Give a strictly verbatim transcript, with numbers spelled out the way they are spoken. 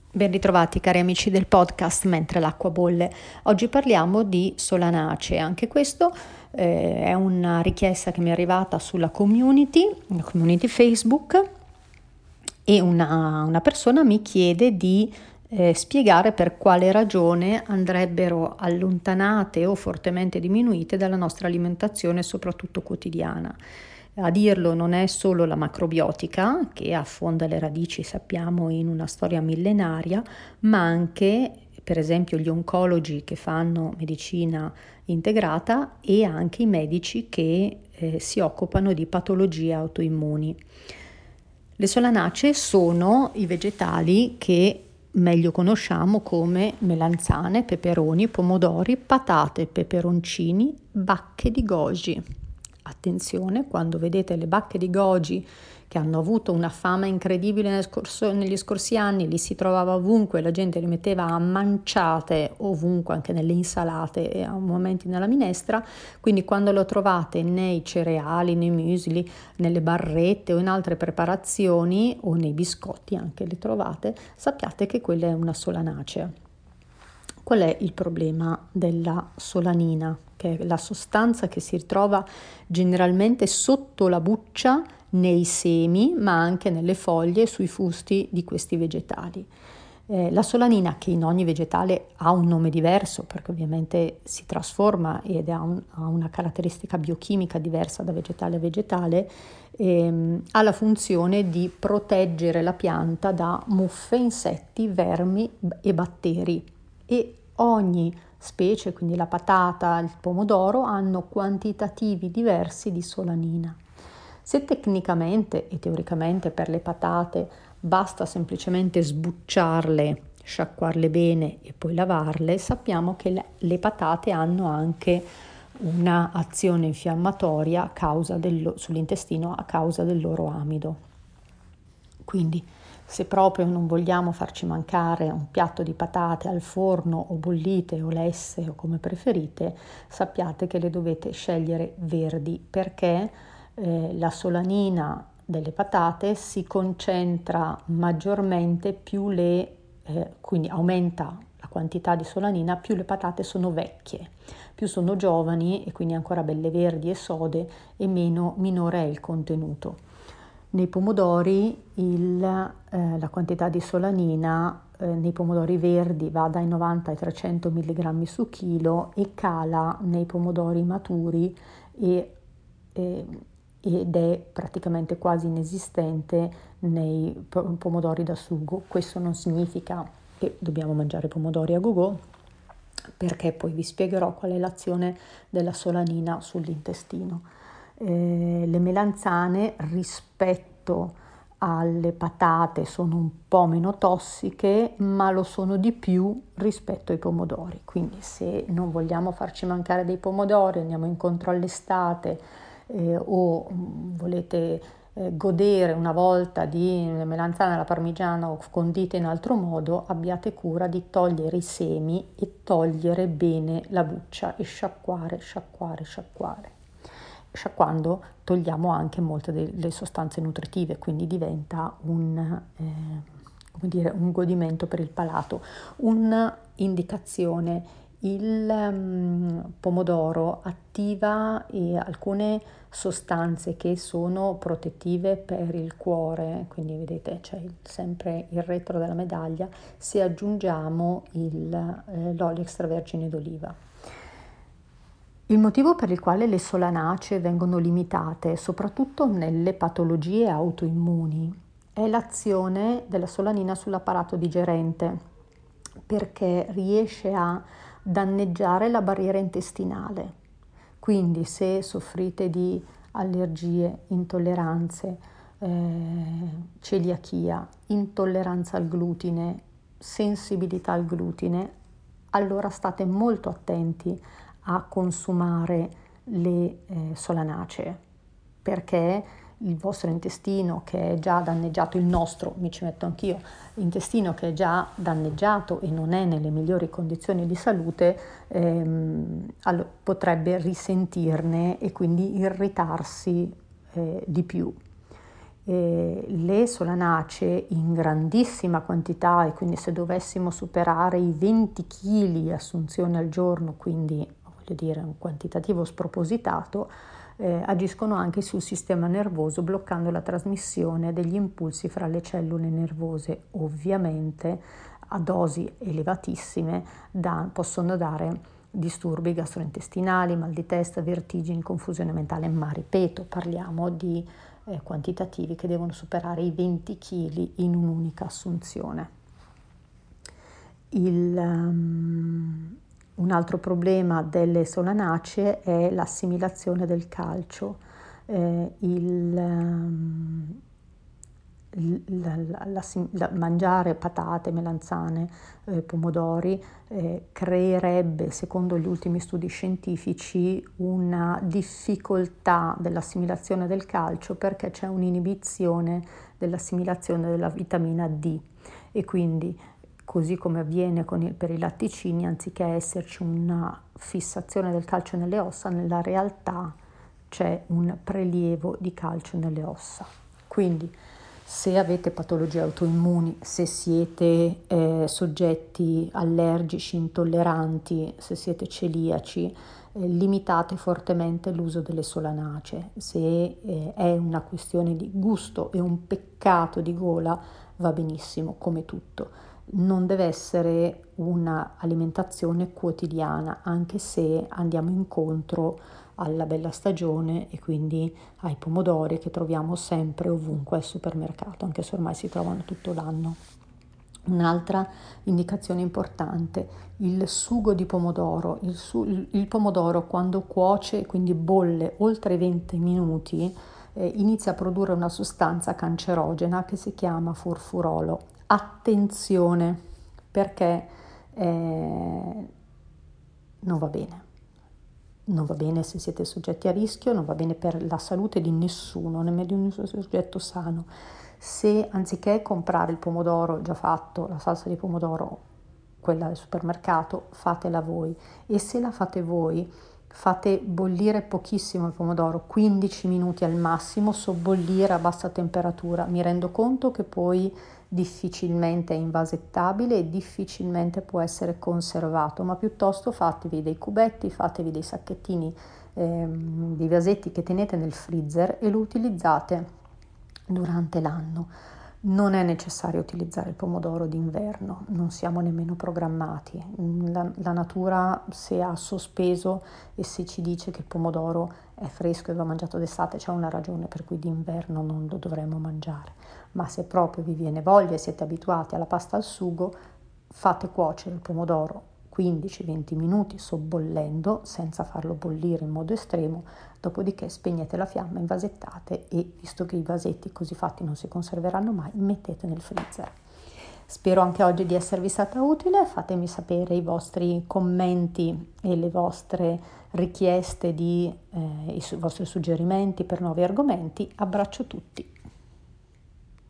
Ben ritrovati cari amici del podcast Mentre l'acqua bolle. Oggi parliamo di solanacee, anche questo eh, è una richiesta che mi è arrivata sulla community, la community Facebook, e una, una persona mi chiede di eh, spiegare per quale ragione andrebbero allontanate o fortemente diminuite dalla nostra alimentazione, soprattutto quotidiana. A dirlo non è solo la macrobiotica, che affonda le radici, sappiamo, in una storia millenaria, ma anche, per esempio, gli oncologi che fanno medicina integrata e anche i medici che eh, si occupano di patologie autoimmuni. Le solanacee sono i vegetali che meglio conosciamo come melanzane, peperoni, pomodori, patate, peperoncini, bacche di goji. Attenzione, quando vedete le bacche di goji che hanno avuto una fama incredibile nel scorso, negli scorsi anni, li si trovava ovunque, la gente li metteva a manciate ovunque, anche nelle insalate e a momenti nella minestra, quindi quando lo trovate nei cereali, nei muesli, nelle barrette o in altre preparazioni o nei biscotti anche le trovate, sappiate che quella è una solanacea. Qual è il problema della solanina? Che è la sostanza che si ritrova generalmente sotto la buccia, nei semi, ma anche nelle foglie e sui fusti di questi vegetali. Eh, la solanina, che in ogni vegetale ha un nome diverso, perché ovviamente si trasforma ed ha, un, ha una caratteristica biochimica diversa da vegetale a vegetale, ehm, ha la funzione di proteggere la pianta da muffe, insetti, vermi e batteri. E ogni specie, quindi la patata, il pomodoro, hanno quantitativi diversi di solanina. Se tecnicamente e teoricamente per le patate basta semplicemente sbucciarle, sciacquarle bene e poi lavarle, sappiamo che le, le patate hanno anche una azione infiammatoria a causa dello, sull'intestino a causa del loro amido. Quindi se proprio non vogliamo farci mancare un piatto di patate al forno o bollite o lesse o come preferite, sappiate che le dovete scegliere verdi perché eh, la solanina delle patate si concentra maggiormente più le, eh, quindi aumenta la quantità di solanina più le patate sono vecchie, più sono giovani e quindi ancora belle verdi e sode e meno, minore è il contenuto. Nei pomodori il, eh, la quantità di solanina eh, nei pomodori verdi va dai novanta ai trecento milligrammi su chilo e cala nei pomodori maturi e, e, ed è praticamente quasi inesistente nei pomodori da sugo. Questo non significa che dobbiamo mangiare pomodori a go-go, perché poi vi spiegherò qual è l'azione della solanina sull'intestino. Eh, le melanzane rispetto alle patate sono un po' meno tossiche, ma lo sono di più rispetto ai pomodori. Quindi se non vogliamo farci mancare dei pomodori, andiamo incontro all'estate eh, o mh, volete eh, godere una volta di melanzane alla parmigiana o condite in altro modo, abbiate cura di togliere i semi e togliere bene la buccia e sciacquare, sciacquare, sciacquare. Sciacquando togliamo anche molte delle sostanze nutritive, quindi diventa un, eh, come dire, un godimento per il palato. Un'indicazione: il um, pomodoro attiva eh, alcune sostanze che sono protettive per il cuore, quindi vedete c'è sempre il retro della medaglia se aggiungiamo il, eh, l'olio extravergine d'oliva. Il motivo per il quale le solanacee vengono limitate, soprattutto nelle patologie autoimmuni, è l'azione della solanina sull'apparato digerente, perché riesce a danneggiare la barriera intestinale. Quindi se soffrite di allergie, intolleranze, eh, celiachia, intolleranza al glutine, sensibilità al glutine, allora state molto attenti a consumare le eh, solanacee, perché il vostro intestino che è già danneggiato, il nostro, mi ci metto anch'io, intestino che è già danneggiato e non è nelle migliori condizioni di salute, ehm, allora, potrebbe risentirne e quindi irritarsi eh, di più. Eh, le solanacee in grandissima quantità, e quindi se dovessimo superare i venti chili assunzione al giorno, quindi voglio dire un quantitativo spropositato, eh, agiscono anche sul sistema nervoso, bloccando la trasmissione degli impulsi fra le cellule nervose. Ovviamente a dosi elevatissime da, possono dare disturbi gastrointestinali, mal di testa, vertigini, confusione mentale, ma ripeto, parliamo di eh, quantitativi che devono superare i venti chili in un'unica assunzione. Il, um, un altro problema delle solanacee è l'assimilazione del calcio. Eh, il, um, La, la, la, la, mangiare patate, melanzane, eh, pomodori eh, creerebbe, secondo gli ultimi studi scientifici, una difficoltà dell'assimilazione del calcio, perché c'è un'inibizione dell'assimilazione della vitamina D, e quindi, così come avviene con il, per i latticini, anziché esserci una fissazione del calcio nelle ossa, nella realtà c'è un prelievo di calcio nelle ossa. Quindi se avete patologie autoimmuni, se siete eh, soggetti allergici, intolleranti, se siete celiaci, eh, limitate fortemente l'uso delle solanacee. Se eh, è una questione di gusto e un peccato di gola, va benissimo, come tutto. Non deve essere un'alimentazione quotidiana, anche se andiamo incontro alla bella stagione e quindi ai pomodori che troviamo sempre ovunque al supermercato, anche se ormai si trovano tutto l'anno. Un'altra indicazione importante, il sugo di pomodoro. Il, su, il, il pomodoro quando cuoce, quindi bolle oltre venti minuti, eh, inizia a produrre una sostanza cancerogena che si chiama furfurolo. Attenzione, perché eh, non va bene. Non va bene se siete soggetti a rischio, non va bene per la salute di nessuno, nemmeno di un soggetto sano. Se anziché comprare il pomodoro già fatto, la salsa di pomodoro, quella del supermercato, fatela voi. E se la fate voi, fate bollire pochissimo il pomodoro, quindici minuti al massimo, sobbollire a bassa temperatura. Mi rendo conto che poi difficilmente è invasettabile e difficilmente può essere conservato, ma piuttosto fatevi dei cubetti, fatevi dei sacchettini, ehm, dei vasetti che tenete nel freezer e lo utilizzate durante l'anno. Non è necessario utilizzare il pomodoro d'inverno, non siamo nemmeno programmati. La, la natura, se ha sospeso e se ci dice che il pomodoro è fresco e va mangiato d'estate, c'è una ragione per cui d'inverno non lo dovremmo mangiare. Ma se proprio vi viene voglia e siete abituati alla pasta al sugo, fate cuocere il pomodoro quindici venti minuti sobbollendo, senza farlo bollire in modo estremo, dopodiché spegnete la fiamma, invasettate e, visto che i vasetti così fatti non si conserveranno mai, mettete nel freezer. Spero anche oggi di esservi stata utile, fatemi sapere i vostri commenti e le vostre richieste, di, eh, i vostri suggerimenti per nuovi argomenti. Abbraccio tutti.